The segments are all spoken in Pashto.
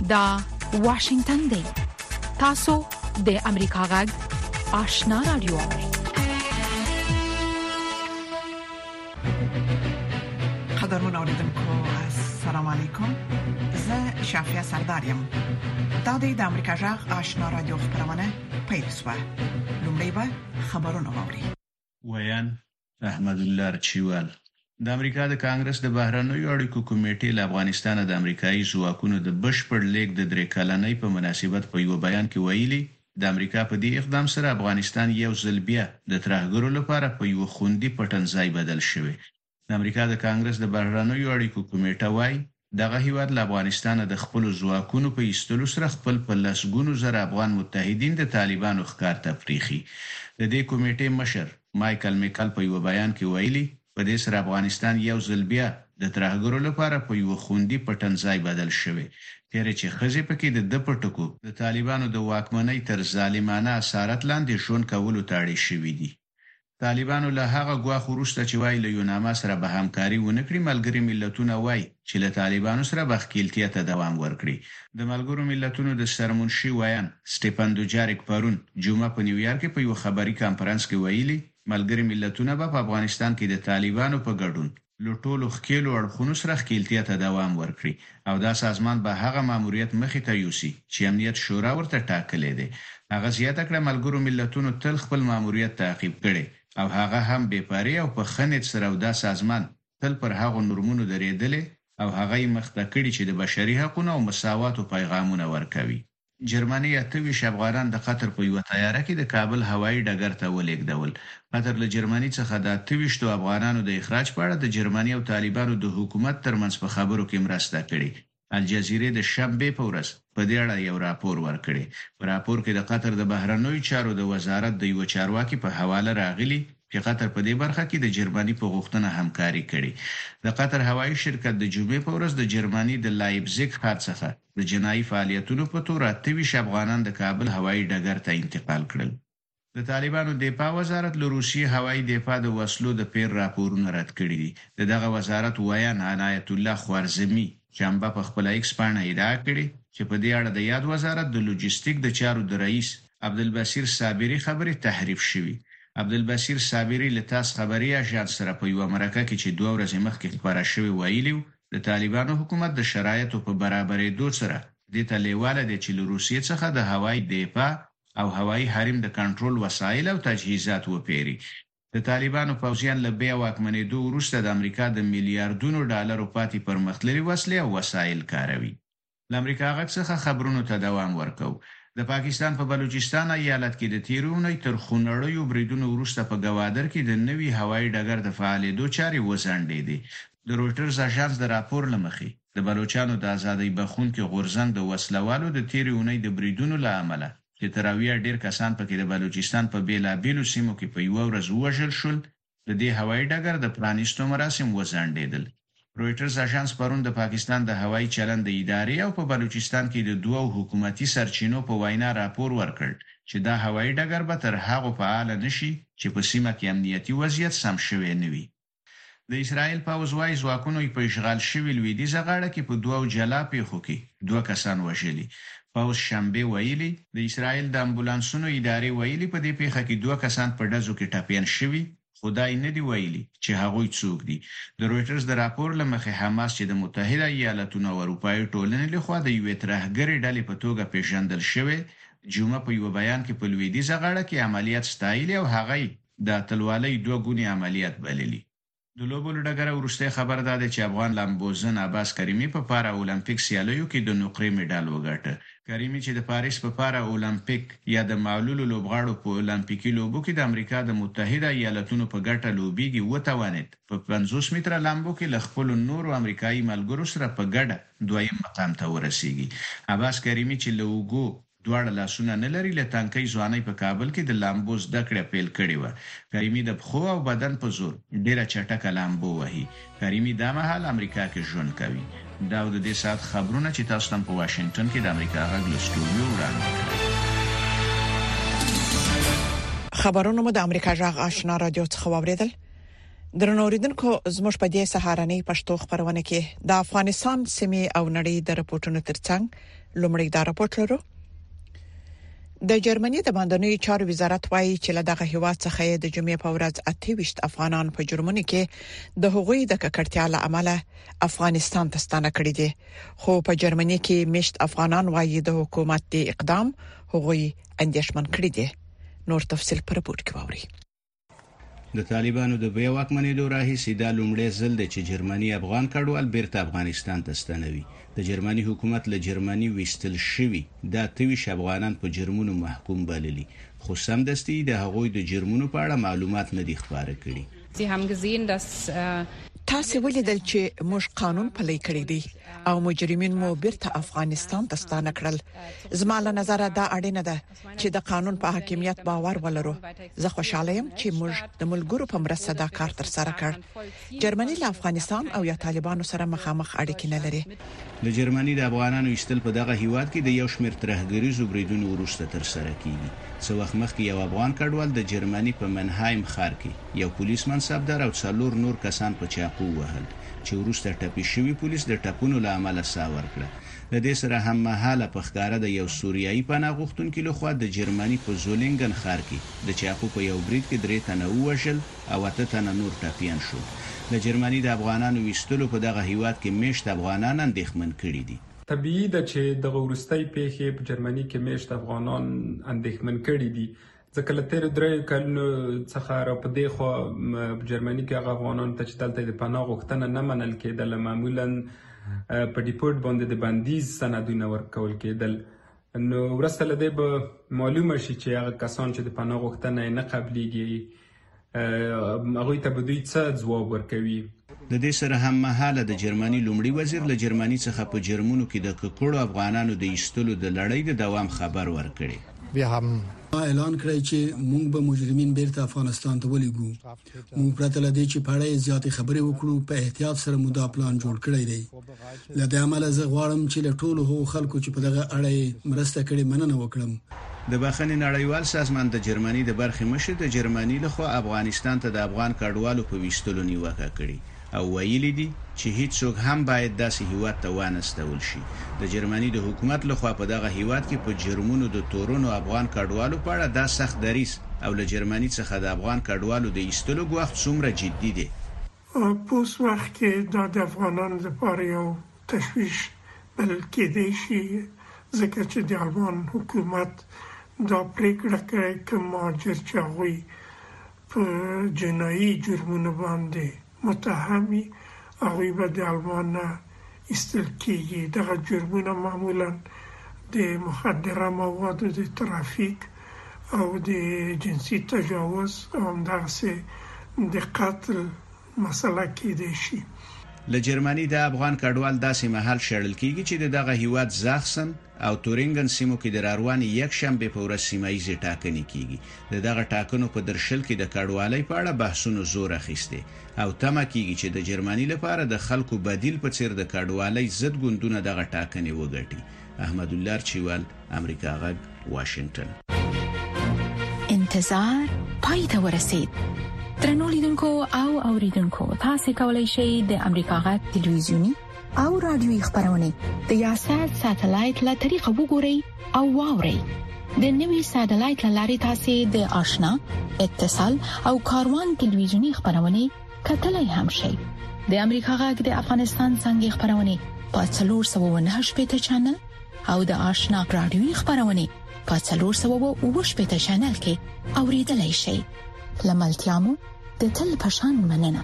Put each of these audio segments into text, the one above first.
دا واشنگتن دی. تاسو د امریکا غږ آشنا رادیو. قدرمن اوریدونکو السلام علیکم. زه شافیا سردارم. دا د امریکا غږ آشنا رادیو خبرونه پیل شوه. لومړی به خبرونه واوري. ویان احمد الله چوال د امریکا د کانګرس د بهرنیو اړیکو کمیټې له افغانستان د امریکایي ځواکونو د بشپړ لیک د درې کلنۍ په مناسبت په یو بیان کې ویلي د امریکا په دې اقدام سره افغانستان یو ځل بیا د ترهګرو لپاره په یو خوندي پټنځای بدل شوی. د امریکا د کانګرس د بهرنیو اړیکو کمیټه وايي دغه هیواد له افغانستان د خپل ځواکونو په ایستلو سره خپل په لسګونو زره افغان متحدین د طالبانو ښکار تفریخي. د دې کمیټې مشر مایکل میکل په یو بیان کې ویلي په دې سره افغانستان یو ځل بیا د ترهګرو لپاره په یو خوندي پټنځای بدل شوی. تیرې چې خزي پکې د پټکو د طالبانو د واکمنۍ تر ظالمانه اسارت لاندې ژوند کولو ته اړ شوي دي. طالبانو له هغه غواخ وروسته چې وایي له یوناما سره به همکاري ونکړي، ملګری ملتونه وایي چې له طالبانو سره به ښکیلتیا ته دوام ورکړي. د ملګرو ملتونو د سرمنشي ویان سټيفن دوجاریک پرون جمعه په نیویارک کې په یو خبري کانفرنس کې ویلي ملګری ملتونه به په افغانستان کې د طالبانو په ګډون لټولو خکېلو اړخونو سره ښکیلتیا ته دوام ورکړي او دا سازمان به هغه ماموریت مخې ته یوسي چې امنیت شورا ورته ټاکلې ده. هغه زیاته کړه ملګرو ملتونو تل خپل ماموریت تعقیب کړي او هغه هم بې پاري او په خنت سره دا سازمان تل پر هغه نورمونو درېدلې او هغه یې مخته کړي چې د بشري حقوقو او مساواتو پیغامونه ورکوي. جرمني 28 افغانان د قطر په یو طیاره کې د کابل هوایي ډګر ته ولېږدول. قطر له جرمني څخه د 28 افغانانو د اخراج په اړه د جرمني او طالبانو د حکومت ترمنځ په خبرو کې مرسته کړې. الجزیره د شنبه په ورځ په دې اړه یو راپور ورکړي. په راپور کې د قطر د بهرنیو چارو د وزارت د یو چارواکي په حواله راغلي چې قطر په دې برخه کې د جرمني په غوښتنه همکاري کړې. د قطر هوایي شرکت د جمعې په ورځ د جرمني د لایپزیګ ښار څخه د جنایي فعالیتونو په تور 28 افغانان د کابل هوایي ډګر ته انتقال کړل. د طالبانو دفاع وزارت له روسیې هوایي دفاع د وسلو د پیر راپورونه رد کړي دي. دغه وزارت ویان عنایت الله خوارزمي چمبا په خپل ایکس باندې ادعا کړې چې په دې اړه د یاد وزارت د لوجستیک د چارو د رئیس عبدالبصیر صابری خبري تحریف شوی. عبدالبصیر صابری له تاس خبري اژانس سره په یو مرکه کې چې 2 ورځې مخکې خبره شوې ویلي د طالبانو حکومت د شرایطو په برابرېدو سره د تلیواله د چیل روسیې څخه د هوایي دفاع او هوایي حریم د کنټرول وسایل او تجهیزات وپیري. د طالبانو پوځیان له بیا واکمنېدو وروسته د امریکا د میلیارډونو ډالرو پاتې پرمختللي وسلې او وسایل کاروي. له امریکا غږ څخه خبرونو ته دوام ورکو. د پاکستان په بلوچستان ایالت کې د تیرونې تر خونړیو بریدونو وروسته په گوادر کې د نوي هوایي ډګر د فعالیتو چارې وځنډېدې. د رويټرز اژانس د راپور لمخې د بلوچستان د ازادۍ بخښونکو غورځنګ د وسلوالو د تیرونې د بریدونو له امله چې تراویه ډیر کسان پکې د بلوچستان په بیلابیلو سیمو کې په یو ورځ وژل شول. د دې هوایي ډګر د پرانیستو مراسم وځنډېدل. رويټرز اژانس پرون د پاکستان د هوایي چلند د ادارې او په بلوچستان کې د دوه حکومتي سرچینو په وینا راپور ورکړ چې دا هوایي ډګر به تر هغه فعال نشي چې په سیمه کې امنیتي وضعیت سم شوی نه وي. د اسرائیل پوځ وايي ځواکونو په اشغال شوی لویدیځه غاړه کې په دوه جلا پیښو کې 2 کسان وژلي. پوځ شنبه ویلي د اسرائیل د امبولانسونو ادارې ویلي په دې پیښه کې 2 کسان په ډزو کې ټاپین شوي. خدای نه دی ویلي چې هغوی څوک دي. د رويټرز د راپور لمخې حماس چې د متحده ایالاتونو او اروپایي ټولنې لخوا د یوې ترهګرې ډلې په توګه پیژندل شوی، جمعه په یو بیان کې په لویدیځه غاړه کې عملیات ستایلی او هغه د اتلوالۍ 2 ګونی عملیات بللی. د لوبو ډګر وروسته خبر ده چې افغان لامبوزن عباس کریمي په پارا اولمپیک سیالیو کې د نقرې مډال وګټه. کریمي چې د پاریس په پارا اولمپیک یا د معلولو لوبغاړو په اولمپیکي لوبو کې د امریکا د متحده ایالاتونو په ګټه لوبيږي وتوانید په 50 متره لامبو کې ل خپل نورو امریکایي ملګرو سره په ګډه دویم مقام ته ورسیږي. عباس کریمي چې لوګو دواړه لاسونه نه لري له تانکۍ ځواني په کابل کې د لامبو زده کړې پیل کړې و. کریمي د پخو او بدن په زور ډیره چټکه لامبو وهي. کریمي د مهال امریکا کې ژوند کوي. دا د دې سات خبرونه چې تاسو ته په واشنگټن کې د امریکا غږ له سټوډیو وړاندې خبرونه مو د امریکا غږ آشنا رادیو څخه واوریدل. درنوریدونکو زموږ په دې سهارنۍ پښتو خبرونه کې د افغانستان سیمې او نړۍ د راپورټونو ترڅنګ لومړی دا راپورټ لرو. د جرمني د باندنوي چارو وزارت وايي چې له دغه هیواد څخه د جمعې په ورځ 28 افغانان په جرمني کې د هغوی د ککړتیا له امله افغانستان ته ستانه کړي دي، خو په جرمني کې مشت افغانان وايي د حکومت د اقدام هغوی اندېښمن کړي دي. نور تفصيل پر راپورټ کې ووري. د طالبانو د بیا واکمنېدو راهیسې دا لومړی ځل دی چې جرمني افغان کډوال بیرته افغانستان ته ستنوي. د جرمني حکومت له جرمني ویستل شوی دا 23 افغانان په جرمونو محکوم بللي، خو سمدستي د هغوی د جرمونو په اړه معلومات نه دي خبره کړي. تاسو ولیدل چې موږ قانون پلی کړی دی او مجرمین مو بیرته افغانستان ته ستانه کړل. زما له نظره دا اړینه ده چې د قانون په حاکمیت باور ولرو. زه خوشاله یم چې موږ د ملګرو په مرسته دا کار تر سره کړ. جرمني له افغانستان او یا طالبانو سره مخامخ اړیکې نه لري. د جرمني د افغانانو ایستل په دغه هیواد کې د یو شمېر ترهګریزو بریدونو وروسته تر سره کیږي. څو وخت مخکې یو افغان کډوال د جرمني په منهایم ښار کې یو پولیس منصبدار او 4 نور کسان په چاقو وهل، چې وروسته ټپي شوی پولیس د ټپونو له امله ساه ورکړه. د دې سره هم مهاله په ښکارا د یو سوریایي پناه غوښتونکو لخوا د جرمني په زولینګن ښار کې د چاقو په یو برید کې 3 تنه ووژل او 8 تنه نور ټپيان شول. د جرمني د افغانانو ویستلو په دغه هیواد کې مشت افغانان اندېښمن کړي دي. طبيعي ده چې د ورستۍ پیښې په جرمني کې مشت افغانان اندېښمن کړي دي، ځکه له تیر 3 کلونو څخه را پدې خو په جرمني کې هغه افغانان ته چې دلته د پناه غوښتنه نه منل کېدل، معمولا په ډیپورت باندې د بندیز سندونه ورکول کېدل. نو ورسته لدې به معلومه شي چې هغه کسان چې د پناه غوښتنه نه قبليږي هغه ته به دوی څه ځواب ورکوي. د دې سره هم مهاله د جرمني لومړي وزیر له جرمني څخه په جرمونو کې د ککړو افغانانو د ایستلو د لړۍ د دوام خبر ورکړي. اعلان کړی چې موږ به مجرمین بیرته افغانستان ته ولېږو. موږ پرته لدې چې په اړه زیاتې خبرې وکړو، په احتیاط سره مو دا پلان جوړ کړی دی. له دې امله زه غواړم چې له ټولو هغو خلکو چې په دغه اړه مرسته کړې مننه وکړم. د بخښنې نړیوال سازمان د جرمني د برخې مشر د جرمني لخوا افغانستان ته د افغان کډوالو په ویستلو نیوکه کړې او ویلي دي چې هیڅوک هم باید داسې هیواد ته وانستول شي. د جرمني د حکومت لخوا په دغه هیواد کې په جرمونو د تورونو افغان کډوالو په اړه دا سخت دریځ او له جرمني څخه د افغان کډوالو د ایستلو غوښت څومره جدي دي. په اوس وخت کې د افغانانو لپاره یو تشویش بلل کېدی شي، ځکه چې د افغان حکومت دا پریکړه کړې چې مهاجر چې هغوی په جنایي جرمونو باندې متهمي هغوی به د المان ایستل کېږي. دغه جرمونه معمولا د مخدره موادو د ترافیک او د جنسي تجاوز او همدغسې د قتل مسله کېدی شي. له جرمني د افغان کډوال داسې محل شړل کېږي چې دغه هیواد زاخسن او تورینګن سیمو کې د راروان یک شنبه په ورځ سیمایي ټاکنې کیږي. دغه ټاکنو په درشل کې د کډوالۍ په اړه بحثونه زور اخیسته او تمه کیږي چې د جرمني لپاره د خلکو بدیل په څیر د کډوالۍ ضد ګوندونه دغه ټاکنې وګټي. احمد الله چوال، امریکا غږ، واشنگټن. انتظار پای ته ورسید. درنو لیدونکو او اوریدونکو، تاسو کولی شئ د امریکا غږ ټلویزیونی او رادیوي خبرونه د یاشات ساتلایت له طریقو وګورئ او واورئ. د نوي ساتلایت لارې تاسو د آشنا، اتصال او کاروان ټلویزیونی خبرونه کتلای هم شئ. د امریکا غږ د افغانستان څنګه خبرونه په 498 چینل او د آشنا رادیوي خبرونه په 428 چینل کې اوریدلای شئ. لملتيامو د تل پشان مننه.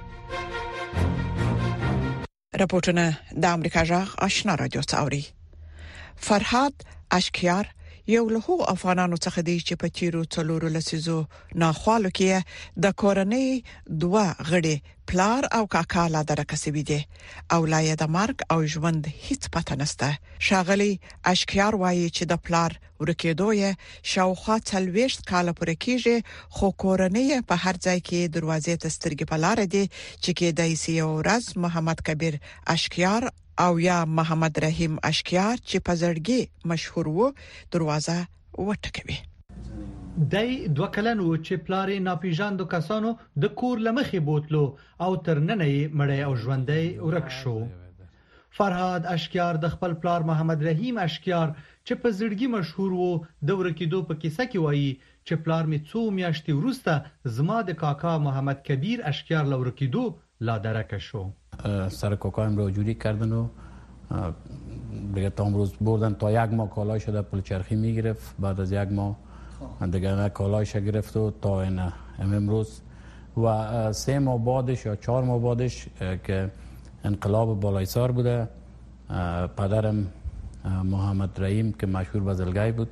راپورټونه د امریکا جغ آشنا رادیو څاوري. فرحات اشکیار یو له افغانانو څخه دی چې په تیرو 4 لسیزو ناخوالو کې د کورنۍ 2 غړي پلار او کاکا لا درکسبي دي او لا یې د مرګ او ژوند هیڅ پته نشته. شاغلي اشکیار وایي چې د پلار ورکېدو یې شاوخوا 40 کال پورې کېږي، خو کورنۍ په هر ځای کې دروازې ته سترګې په لار دي چې کېدای شي ورځ محمد کبیر اشکیار او یا محمد رحیم اشکیار چې په زړګي مشهور وو دروازه وټکوي. دای 2 کلن و چې پلار ناپیژاندو کسانو د کور لمخې بوتلو او تر ننه یې مړی او ژوندی ورک شو. فرهاد اشکیار د خپل پلار محمد رحیم اشکیار چې په زړګي مشهور وو د ورکیدو په کیسه کې وایي چې پلار می 2 میاشتې وروسته زما د کاکا محمد کبیر اشکیار لورکیدو لا درک شو. سر کاکایم رو جوری کردن و دیگه تا امروز بردن تا 1 ماه کالایش در پلچرخی میگرفت. بعد از 1 ماه دیگه کالایش گرفت و تا این امروز و 3 ماه بعدش یا 4 ماه بعدش که انقلاب بالایسار بوده، پدرم محمد رحیم که مشهور بزلگای بود،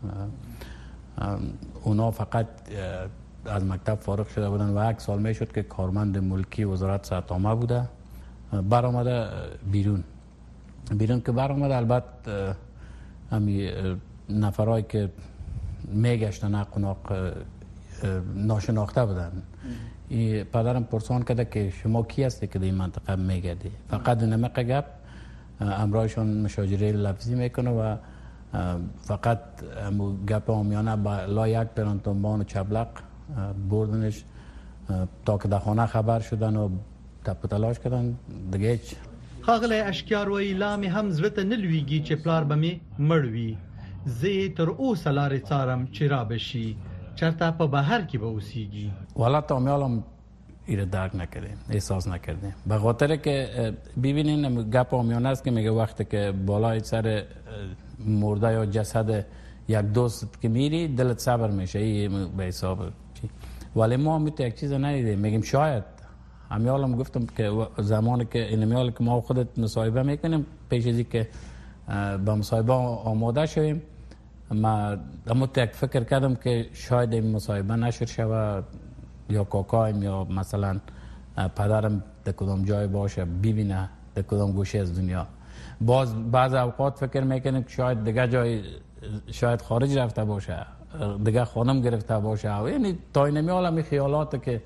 اونا فقط از مکتب فارغ شده بودن و 1 سال میشد که کارمند ملکی وزارت صحت عامه بوده. برآمده بیرون که برآمده البته همی نفرایی که میگشتن حق و ناق ناشناخته بودن. پدرم پرسان کرده که شما کی هستی که در این منطقه میگردی؟ فقط نمقه گپ امرایشان مشاجره لفظی میکنه و فقط گپ آمیانه با لا 1 پرانتنبان و چبلق بردنش تا که در خانه خبر شدن و تپ تلاش کردن دیگه هیچ. ښاغلی اشکیار وایي لا مې هم زړه ته نه لویږي چې پلار به مې مړ وي. زه یې تر اوسه لارې څارم چې را به شي، چېرته په بهر کې به اوسیږي. والا تا میالم ایره درک نکردیم، احساس نکردیم، به خاطر که ببینین گپ آمیانه است که میگه وقتی که بالای سر مرده یا جسد یک دوست که میری دلت صبر میشه، این به حساب چی. ولی ما هم یک چیز ندیدیم. میگیم شاید همیالم گفتم که زمانی که اینمیال که ما خودت مصاحبه میکنیم پیش از که با مصاحبه آماده شویم، ما یک فکر کردم که شاید این مصاحبه نشر شود یا کاکایم یا مثلا پدرم در کدام جای باشه ببینه در کدام گوشه از دنیا. بعض اوقات فکر میکنیم که شاید دیگه جای شاید خارج رفته باشه، دیگه خانم گرفته باشه. یعنی تا اینمیال همی خیالات که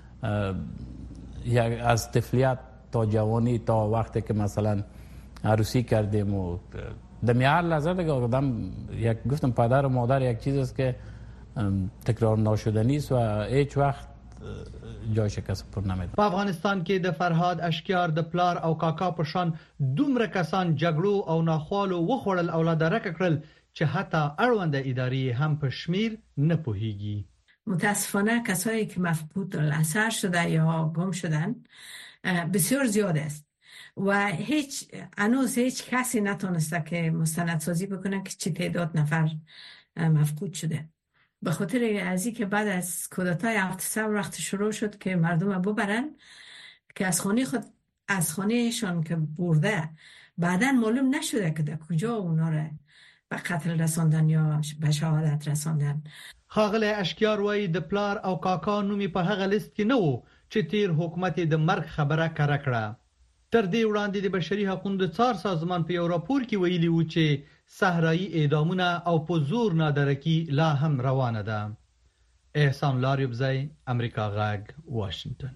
از طفلیت تا جوانی تا وقتی که مثلا عروسی کردیم و در هر لحظه دیگه آدم یک گفتم پدر و مادر یک چیز است که تکرار ناشدنی است و هیچ وقت جایش کس پر نمیده. په افغانستان کې د فرهاد اشکیار د پلار او کاکا په شان دومره کسان جګړو او ناخوالو وخوړل او لا درک کړل چې حتی اړونده ادارې هم په شمیر نه پوهیږي. متاسفانه کسایی که مفقود الاثر شده یا گم شدن بسیار زیاد است و هنوز هیچ کسی نتونسته که مستندسازی بکنه که چه تعداد نفر مفقود شده. به خاطر ازی که بعد از کودتای 7 صبر وقت شروع شد که مردم ببرن که از خانهشان که برده بعدا معلوم نشده که در کجا اونا را به قتل رساندن یا به شهادت رساندن. ښاغلی اشکیار وایي د پلار او کاکا نومي په هغه لیست کې نه و چې تیر حکومت د مرګ خبره کره کړه. تر دې وړاندې د بشري حقوقو د څار سازمان په یو راپور کې ویلي و چې صحرایي اعدامونه او په زور نادرکي لا هم روانه ده. احسان لاریوبزی، امریکا غږ، واشنگتن.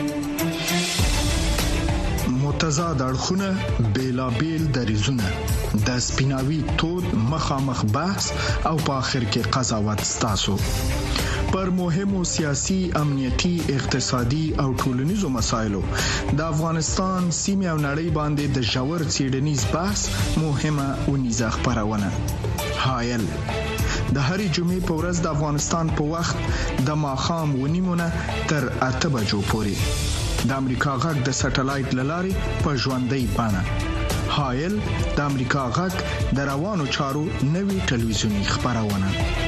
متضاد اړخونه بیلابیل دریزونه د سپیناوي تود مخامخ بحث او په اخر کې قضاوت ستاسو پر مهمو سیاسي، امنیتي، اقتصادي او ټولنیزو مسایلو د افغانستان سیمه او نړۍ باندې د ژور څېړنیز بحث مهمه ونیزه خبرونه حایل د هرې جمعې په ورځ د افغانستان په وخت د ماښام ونیمونه تر 8 بجو پورې د امریکا غږ د سټلایټ للارې په ژوندۍ بانه حایل د امریکا غږ د روانو چارو نوي ټلویزیونی خبرونه.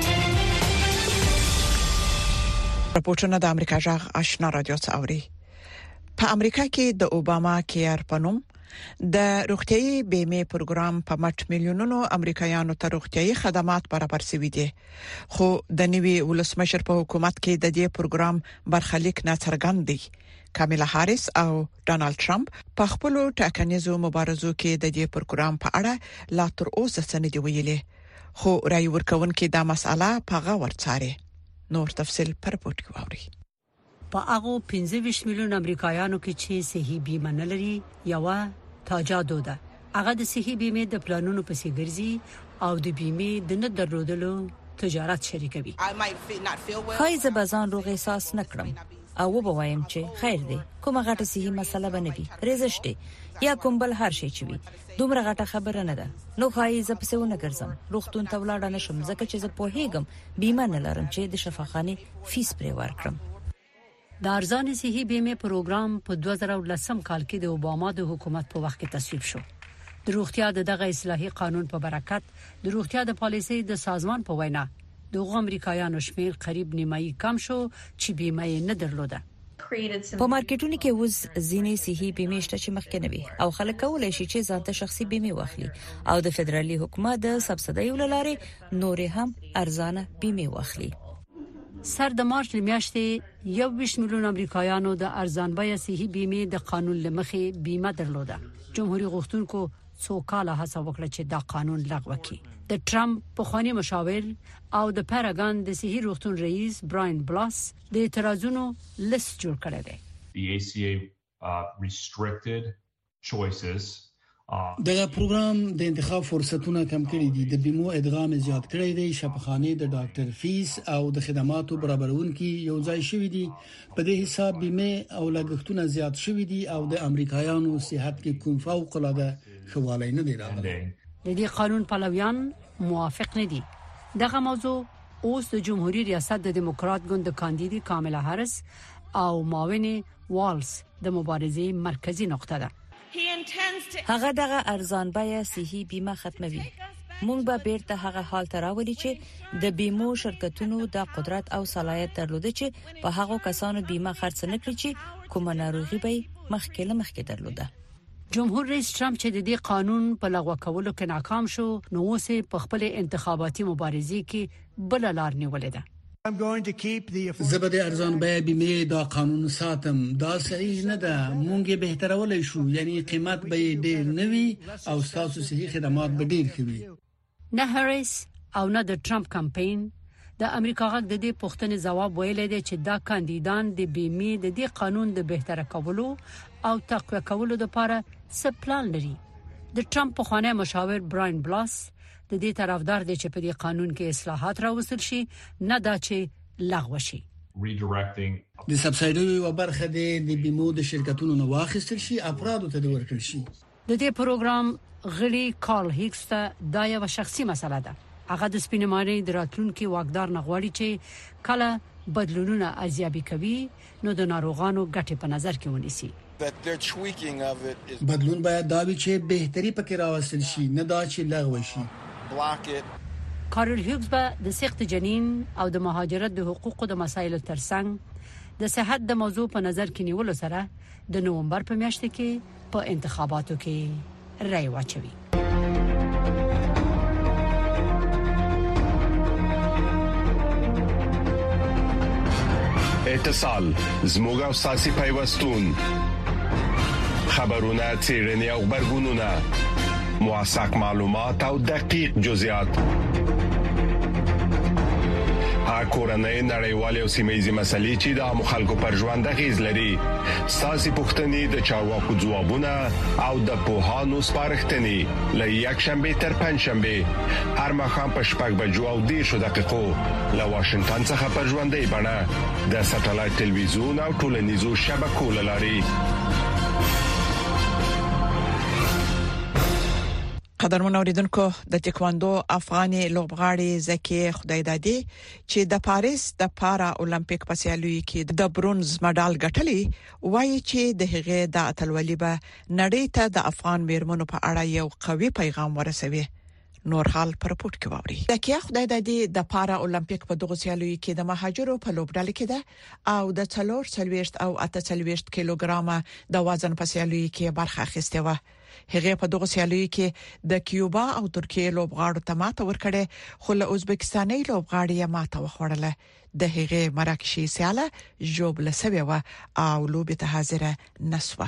راپورټونه د امریکا غږ آشنا رادیو څاوري. په امریکا کې د اوباما کیر پنوم د روغتيایي بیمه پروګرام په مټ میلیونونو امریکایانو ته روغتيایي خدمات برابر شوي دي، خو د نوي ولسمشر په حکومت کې د دې پروګرام برخلیک ناڅرګند دي. کامیلا هاریس او ډونالد ټرمپ په خپل ټاکنیزو مبارزو کې د دې پروګرام په اړه لا تر اوسه څه نه دی ویلي، خو رای ورکونکو دا مسأله په غور څاري. نور تفصیل پر پورت کوي. په هغه 25 میلیون امریکایانو کې چې صحي بیمه نه لري یو تاجادو ده. هغه د صحي بیمه د پلانونو په څیر ګرځي او د بیمه د نه درلودلو تجارت شریکوي. خای ز بزان روغ احساس نکړم او وبوایم چې خیر دی کومه غټه صحي مسله بنوي رزش دی یا کوم بل هر شي چوي دومره غټه خبره نه ده نو خای ز پسې ونه ګرځم روغتون ته ولاړ نه شم ځکه چې زه پوهیږم بیمه نه لرم چې د شفاخانه فیس پرې ورکړم. د ارزان صحي بیمه پروګرام په 2010 کال کې د اوباما د حکومت په وخت کې تصویب شو. د روغتیا دغه اصلاحي قانون په برکت د روغتیا د پالیسۍ د سازمان په وینا د امریکایانو شمیر قریب نیمایي کم شو چې بیمه یې نه درلوده. په مارکیټونو کې اوس ځینې صحي بیمه شته چې مخکې نه وي او خلک کولای شي چې ځانته شخصي بیمه واخلي او د فدرالي حکومت د سبسایډي لارې نور هم ارزانه بیمه واخلي. سر د مارچ لمیاشتې 21 میلیون امریکایانو د ارزان بیه صحي بیمه د قانون لمخې بیمه درلوده. جمهوریت غوښتونکو څو کاله هڅه وکړه چې دا قانون لغوه کړي. د ټرمپ پخوانی مشاور او د پیراګان د صحي روغتون رئیس براین بلاس د اعتراضونو لیست جوړ کړی دی. The ACA restricted choices دغه پروګرام د انتخاب فرصتونه کم کړي دي د بیمو ادغام زیات کړی دی شفاخانه د ډاکټر فیس او د خدماتو برابرونکو یو ځای شوې دي په دې حساب بیمه او لګښتونه زیات شوې دي او د امریکایانو صحت کې کوم فوق العاده خواله نه دی راغلی. د دې قانون پلویان موافق نه دي. دغه موضوع اوس د جمهوریت ریاست د دموکرات ګوند کاندیدي کاملا هارس او معاون والز د مبارزې مرکزی نقطه ده. هغه دغه ارزان بیه صحي بیمه ختموي. مونږ به بیرته هغه حال ته راولي چې د بیمو شرکتونو د قدرت او صلاحیت درلوده چې په هغه کسانو بیمه خرڅ نه کړي چې کومه ناروغي به مخکې درلوده. جمهور رئیس ترامپ چې د دې قانون په لغوه کولو کې ناکام شو نو اوس په خپل انتخاباتي مبارزې کې بل لار نیولې ده. زبده ارزان بیه بیمه دا قانون ساتم دا صحیح نه ده مونږ به بهترولای شو یعنی قیمت به ډیر نوي او تاسو صحیح خدمات به ډیر کوي. نه هریس او نه د ترامپ کمپاین د امریکا غږ د دې پوښتنې ځواب ویلی دی چې دا کاندیدان د بیمې د دې قانون د بهتره کولو او تقویه کولو لپاره څه پلان لري. د ترامپ پخوانی مشاور براین بلاس د دې طرفدار دی چې په دې قانون کې اصلاحات راوستل شي نه دا چې لغوه شي. د سبسایډي او برخه د بیمو د شرکتونو نو واخیستل شي افرادو ته ورکړل شي. د دې پروګرام غړي کارل هیکس ته دا یو شخصي مسله ده. هغه د سپینمانۍ د راتلونکو واقدار نغواړي چې کله بدلونونه ارزیابي کوي نو د ناروغانو ګټې په نظر کې ونیسي. بدلون باید دا وي چې بهتري پکې راوستل شي نه دا چې لغوه شي. کارل هیکس به د سخت جنین او د مهاجرت د حقوقو د مسایلو ترڅنګ د صحت د موضوع په نظر کې نیولو سره د نومبر په میاشت کې په انتخاباتو کې رای واچوي. اتصال زموږ او ساسي پیوستون خبرونه چیرنی او خبرګونونه موثق معلومات او دقیق جزئیات کورنۍ نړیوالې او سیمه‌یزې مسلې چې د خلکو پر ژوند اغیز لري ساسي پوښتنې د چارواکو ځوابونه او د پوهانو سپارښتنې له یک شنبه تر پنځ شنبه هر مخام په شپږ بجو او 10 دقیقو له واشنگټن څخه په ژوندۍ بڼه د ساتلایت ټلویزیون او ټولنیزو شبکو لاري. قدرمن اوریدونکو د ټیکواندو افغاني لوبغاړي زکي خدایدادي چې د پاریس د پارا اولمپیک په سیالیو کې د برونز مډال ګټلې وایي چې د هغې د اتلولۍ به نړۍ ته د افغان میرمنو په اړه یو قوي پیغام ورسوي. نور حال پر پورت کې ووري. زکي خدایدادي د پارا اولمپیک په دغه سیالیو کې د مهاجرو په لوبډله کې ده او د 440 او 48 کیلوګرامه د وزن په سیالیو کې برخه اخیسته و. هغه په دغه سیالیو کې د کیوبا او ترکیه لوبغاړو ته ماته ورکړه خو له ازبکستاني لوبغاړي ماته وخوړله. د هغه مراکشي سیاله جوبله سوي و او لوبه ته حاضره نسوه.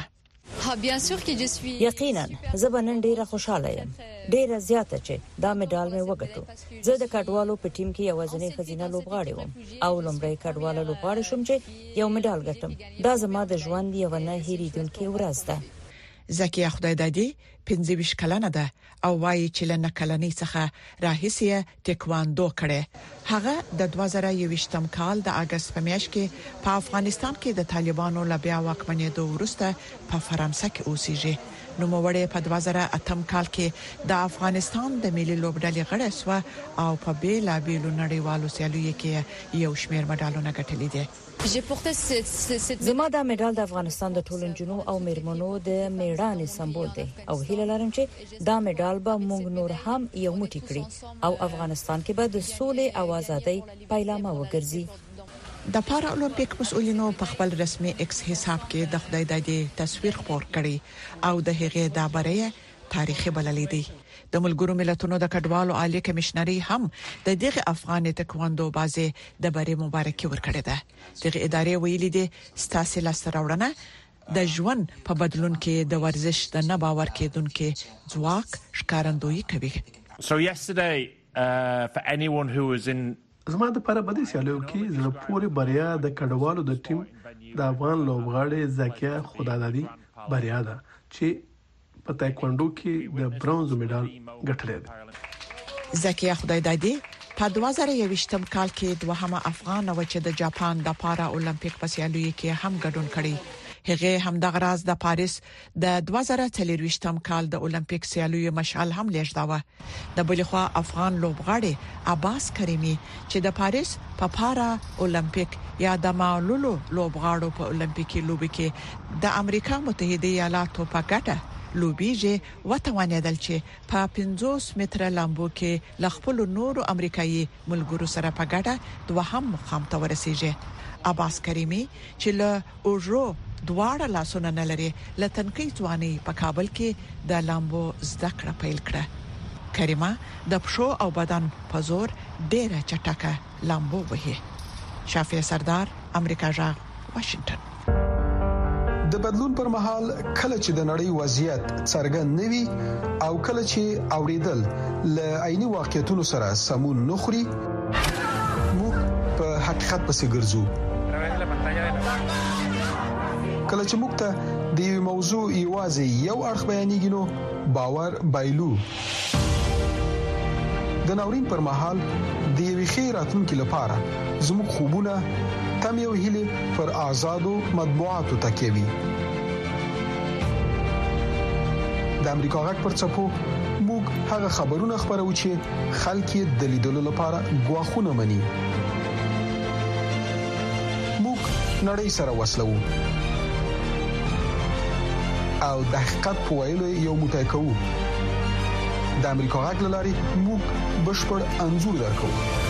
یقینا زه به نن ډیره خوشاله یم ډیره زیاته چې دا مډال مې وګټو. زه د کډوالو په ټیم کې یوازینی خزینه لوبغاړی وم او لومړی کډواله لوبغاړی شوم چې یو مډال ګټم. دا زما د ژوند یو نه هېریدونکې ورځ ده. زکیه خدایدادي 25 کلنه ده او وايي چې له نکلنۍ څخه راهیسه ټیکواندو کړي. هغه د 2021م کال د اگست په میاشت کې په افغانستان کې د طالبانو له بیا واکمنېدو وروسته په فرانسه کې اوسېږي. نو موړې په 2008م کال کې د افغانستان د ملي لوبډلې غړې سو او په بیلا بیلو نړیوالو سیالیو کې یو شمېر مډالونه ګټلې دي. زما دا مډال د افغانستان د ټولو جنو او میرمنو د میړانې سمبول دی او هیله لرم چې دا مډال به موږ نور هم یو موټی کړي او افغانستان کې به د سولې او ازادۍ پیلامه وګرځي. د پارا اولمپیک مسؤلینو په خپل رسمي ایکس حساب کې د خدایدادي تصویر خپور کړی او د هغې د بری تاریخي بللې دی. د ملګرو ملتونو د کډوالو عالی کمشنري هم د دغه افغان ټکواندو بازي د بری مبارکي ورکړه ده. دغه ادارې ویلي دي ستاسو لاسته د ژوند په بدلون کې د ورزش د نه باور کېدونکو ځواک ښکارندویي کوي. So yesterday for anyone who was in زما د لپاره بدې سیالیو کې زړه پورې بریا د کډوالو د ټیم د افغان لوبغاړي زکیه خدایدادي بریا ده چې په تایکوانډو کې د برونز مډال ګټلې ده. زکیه خدایدادي په 2021م کال کې دوهمه افغان و چې د جاپان د پارا اولمپیک په سیالیو کې هم ګډون کړي. هغه هم د غراز د پاریس د 2023م کال د اولمپیک سیالیو مشعل هم لیږداوه. د بلخوا افغان لوبغاړي عباس کریمی چې د پاریس په پارا اولمپیک یا د معلولو لوبغاړو په اولمپیکي لوبي کې د امریکا متحده ایالاتو په ګټه لوبيږي وتوانیدل چې په 50 متره لامبو کې لخپل نورو امریکایي ملګرو سره په ګډه دوهم مقام ته ورسیږي. عباس کریمی چې له اوجرو دواړه لاسونه نه لري لتنقي ځواني په کابل کې د لامبو زده کړه پیل کړه. کریمه د پښو او بدن په زور ډېره چټکه لامبو وهي. شافعي سردار امریکا جغ واشنگټن. د بدلون پر مهال کله چې د نړۍ وضعیت څرګند نوي او کله چې اوریدل ل عیني واقعیتونو سره سمون نخري موږ په حقیقت پسې ګرځو. کله چې موږ ته د موضوع یوازې یو اړخ بیانېږي نو باور بایلو. د ناورین پر مهال د یوې خیر راتلونکي لپاره زموږ خوبونه تم یو هیله پر آزادو مطبوعاتو تکیوي. د امریکا غږ پر چپو موږ هغه خبرونه خبرو چې خلک د لیدلو لپاره غواخونه مني. موږ نړۍ سره وصلو او د حقیقت په ویلو یو موټی کوو. د امریکا غږ لاري موږ بشپړ انزور درکو.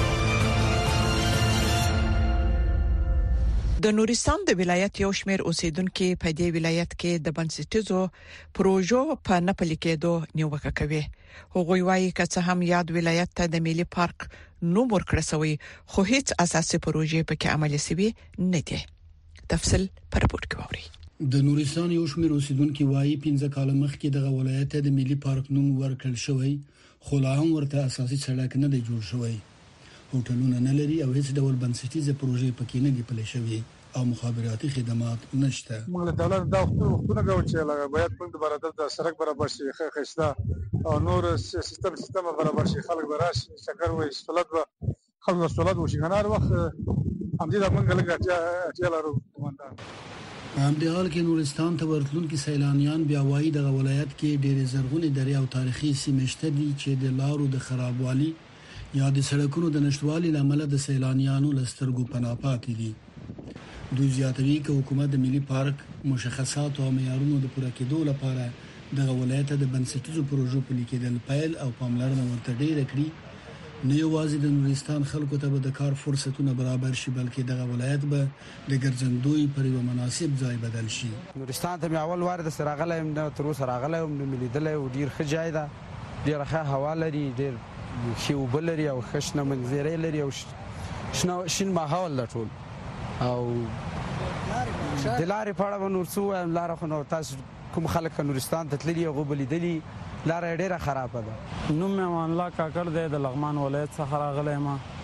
د نورستان د ولایت یو شمېر اوسیدونکو په دې ولایت کې د بنسټیزو پروژو په نپل کېدو نیوکه کوي. هغوی وایي چې هم یاد ولایت ته د ملي پارک نوم ورکړسوي خو هیڅ اساسي پروژې پکې عملي شوي نه دي. تفصیل پر رپورت کې ووري. د نورستان یو شمېر اوسیدونکو وایي 15 کال مخکې د ولایت د ملي پارک نوم ورکړل شوی خو لا هم ورته اساسي سړک نه دی جوړ شوی. هوټلونه نه لري او هیڅ ډول بنسټیزه پروژې پکې نه دي پلي شوی او مخابراتي خدمات نشته. موږ له دولت دا وختونه غواړو چې باید موږ د برابر د سړک برابر شي خښته او نور سیستم برابر شي. خلک براش شکر وې سہولت به خلک سہولت وشي غنار وخت هم دې موږ لګا چې لارو کومندان. هم د حال کې نورستان ته ورتلونکو سیلانیان بیا وایي د ولایت کې ډېر زرغونې درې او تاریخي سیمې شته دي چې د لارو د خرابوالي یا د سړکونو د نشټوالي لامل د سیلانیانو لسترګو پناپاتې دي. دوی زیاتوي چې حکومت د ملي پارک مشخصات او معیارونو د پوره کېدو لپاره د ولایت د بنسټیزو پروژو په لیکدل پیل او پاملرنه ورته ډېر کړي. نه یوازې د نورستان خلکو ته به د کار فرصتونه برابر شي بلکې د ولایت به د ګرځندوی پر یو مناسب ځای بدل شي. نورستان ته اول واره د سراغلم نه تر اوسه راغلم نو ملیدل او ډیر ښه ځای ده. ډیر ښه هوا لري ډیر ښه وبلري او خشنه منظره لري او شین ماحول لټول او د لارې په اړه نور څه وایم. لار خو نو تاسو کوم خلک نورستان ته تللي او بلیدلي لار ډیره خرابه ده. نوم مې امان الله کاکړ دی د لغمان ولایت څخه راغلی ما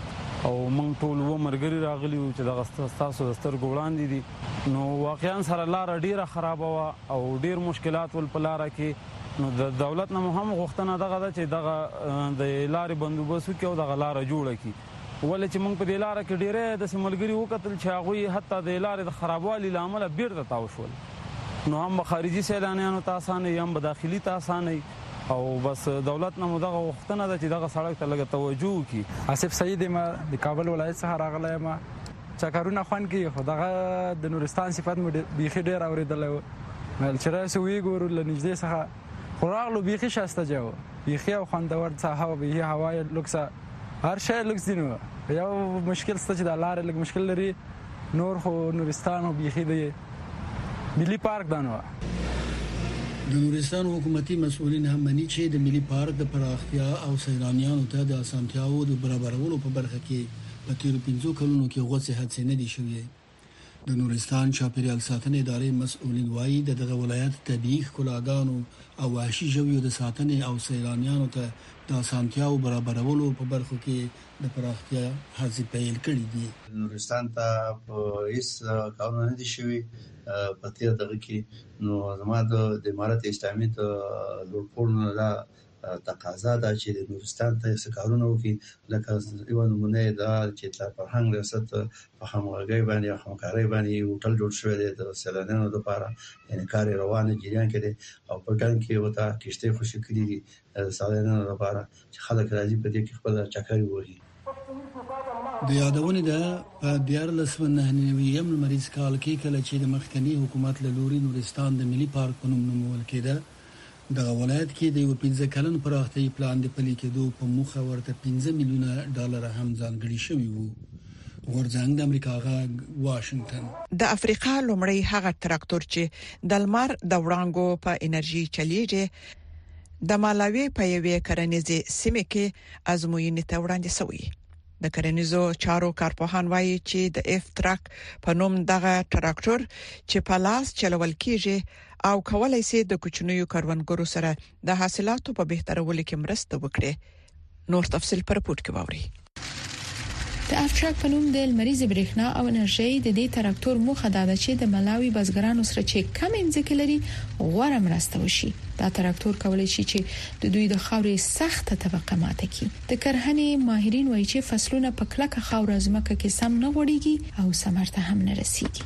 او موږ ټول ومرګري راغلي چې د تاسو دستر ګوړاندې دي نو واقعا سره لار ډیره خراب وا او ډیر مشکلات ول په لار کې نو د دولت نه هم غوښتنه دغه چې دغه د لارې بندوبست وکړي او دغه لار جوړه کړي ولې چې موږ په دې لار کې ډیره د سیملګری وکتل چې هغه حتی د لارې د خرابوالي لامل بیرته تاو شول نو هم خارجي سیلانیانو ته اسانه هم داخلي ته اسانه او بس دولت نه مدغه وختنه د چې دغه سړک ته لګ توجه کی آصف سعید ما د کابل ولایت څخه راغلی ما چکرونه خوان کی خدغه د نورستان صفات مې بيخي ډیر اوریدل مل چې راس وی ګورو لنږدې څخه خوراغلو بيخي شاسته جو بيخي او خوندور څه هوا به هوا لوکسه هر شی لوکس دي نو یو مشکل ست چې د لارې لګ مشکل لري نور خو نورستان او بيخي دی ملي پارک دانو د نورستان حکومتي مسؤلین هم مني چې د ملي پارک د پراختیا او سیلانیانو ته د اسانتیاو د برابرولو په برخه کې په تیر 15 کلونو کې غوڅه هڅې نه دي شوې د نورستان چاپیریال ساتنې ادارې مسؤلین وايي دغه ولایت طبيعي ښکلاګانو او وحشي ژویو د ساتنې او سیلانیانو ته د اسانتیاو برابرولو په برخه کې د پراختیا هڅې پیل کړې دي نورستان ته په هیڅ قانون نه دي شوی په تیر دغه کې نو زموږ د امارت اسلامي ته لوړپوړنه لا تقاضا ده چې د نورستان ته څه کارونه وکړي لکه یو نمونه ده چې د فرهنګ ریاست په همغږي باندې او همکارۍ باندې هوټل جوړ شوی دی د سیلانیانو لپاره یعنی کار روانه جریان کې او په ټان کې وتا کشته خوشی کړی دي سیلانیانو لپاره چې خلک راځي په دې کې خپل چکر وهي د یادونې ده په 1999 مریض کال کې کله چې د مخکنی حکومت له لوري نورستان د ملي پارک په نوم نومول کېده د ولایت کې د یو 15 کلن پراختیايي پلان د پلي کېدو په موخه ورته $15 میلیون هم ځانګړي شوی وو ورځنګ د امریکا غا واشنگټن د افریقا لومړی هغه تراکتور چې د لمر د وړانګو په انرژي چلیږي د مالاوي په یوې کرنیزې سیمه کې ازموینې ته وړاندې شوی د کرنیزو چارو کارپوهان وایي چې د اف تراک په نوم دغه تراکتور چې په لاس چلول کیږي او کولای شي د کوچنیو کاروانګرو سره د حاصلاتو په بهترولو کې مرسته وکړي نور تفصيل پر پورت کې ووري د افټراک په نوم د لمریز برېښنا او انرژي د دې تراکتور موخه دا ده چې د ملاوي بزګرانو سره چې کم ځمکه لري غوړه مرسته وشي دا تراکتور کولای شي چې د دوی د خاورې سخته طبقه ماته کړي د کرهنې ماهرین وایي چې فصلونه په کلکه خاور ځمکه کې سم نه وړيږي او ثمرته هم نه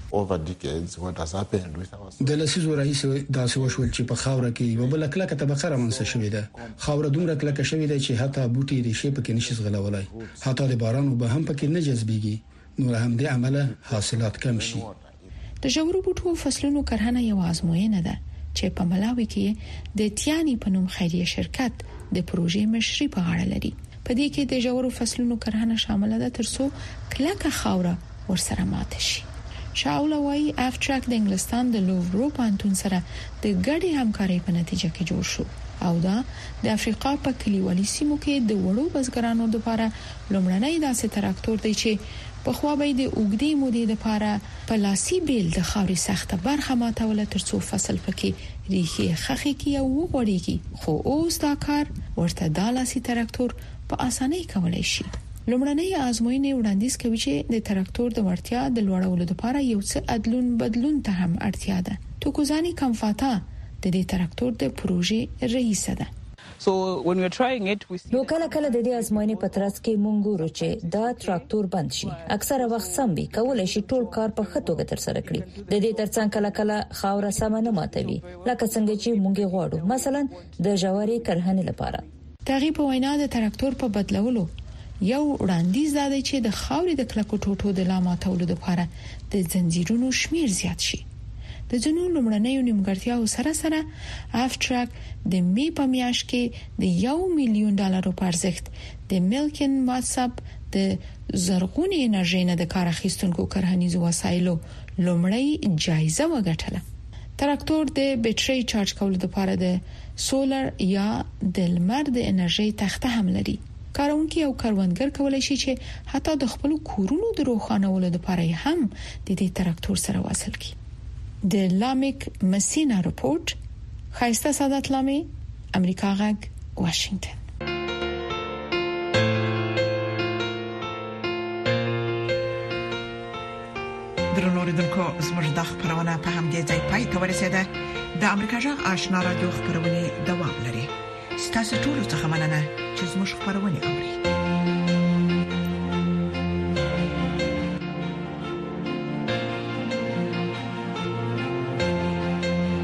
رسیږي د لسیزو رئیس داسې وشول چې په خاور کې یو بل کلکه طبقه رامنځته شوې ده خاور دومره کلکه شوې ده چې حتی بوټي ریښې پکې نشي زغلولای حتی د باران وب هم پکې نه جذبيږي نور هم د عمله حاصلات کم شي د جوړو بوټو فصلونو کرهنه یو آزموینه ده چې په ملاوي کې د تیانی په نوم خیریه شرکت د پروژې مشري په غاړه لري په دې کې د جوړو فصلونو کرهنه شامل ده ترڅو کلکه خاوره ورسره ماته شي شاول وايي افټراک د انګلستان د لوورو پانتون سره د ګډي همکارۍ په نتیجه کې جوړ شو او دا د افریقا په کلیوالي سیمو کې د وړو بزګرانو لپاره لومړنی داسې تراکتور دی چې په خوا به د اوګدې مودې لپاره په لاسي بیل د خاورې سخته برخه ماتول ترڅو فصل پکې ریښې خخې کی او وغوړيږي خو اوس دا کار ورته د لاسي تراکتور په اسانۍ کولای شي لومړنۍ آزموینې وړاندیز کوي چې د تراکتور د ورتیا د لوړولو لپاره یو څه ادلون بدلون ته هم اړتیا ده توکوزانی کمفاتا د دې تراکتور د پروژې رئیس ده نو کله کله د دې ازموینې په ترڅ کې مونږ ګورو چې دا تراکتور بند شي اکثره وخت سم وي کولای شي ټول کار په خطوګه تر سره کړي د دې ترڅنګ کله کله خاور سم نه ماتوي لکه څنګه چې مونږ غواړو مثلا د جواري کرهنې لپاره تغییر په وینا د تراکتور په بدلولو یو وړاندیز دی چې د خاورې د کلکو ټوټو د لاماتولو لپاره د زنجیرونو شمیر زیات شي د جنو لومړنیو نیمګړتیاو سره سره افټراک د می په میاشت کې د $1 میلیون په ارزښت د ملکن ماسب د زرغونی انرژي نه د کار اخیستونکو کرهنیزو وسایلو لومړی جایزه وګټله تراکتور د بیټرۍ چارج کولو لپاره د سولر یا د لمر د انرژي تخته هم لري کارونکي او کاروانګر کولای شي چې حتی د خپل کورونو د روښانولو لپاره هم د دې تراکتور سره وصل کړي د لامیک مسینا رپورت خایسته سادات لامی امریکا غږ واشنگټن درنو اوریدونکو زموږ د خبرونه په همدې ځای پای ته ورسیده. د امریکا جغ آشنا رادیو خبرونه دوام لري. ستاسو ټول څه مننه چې زموږ خبرونه اوري.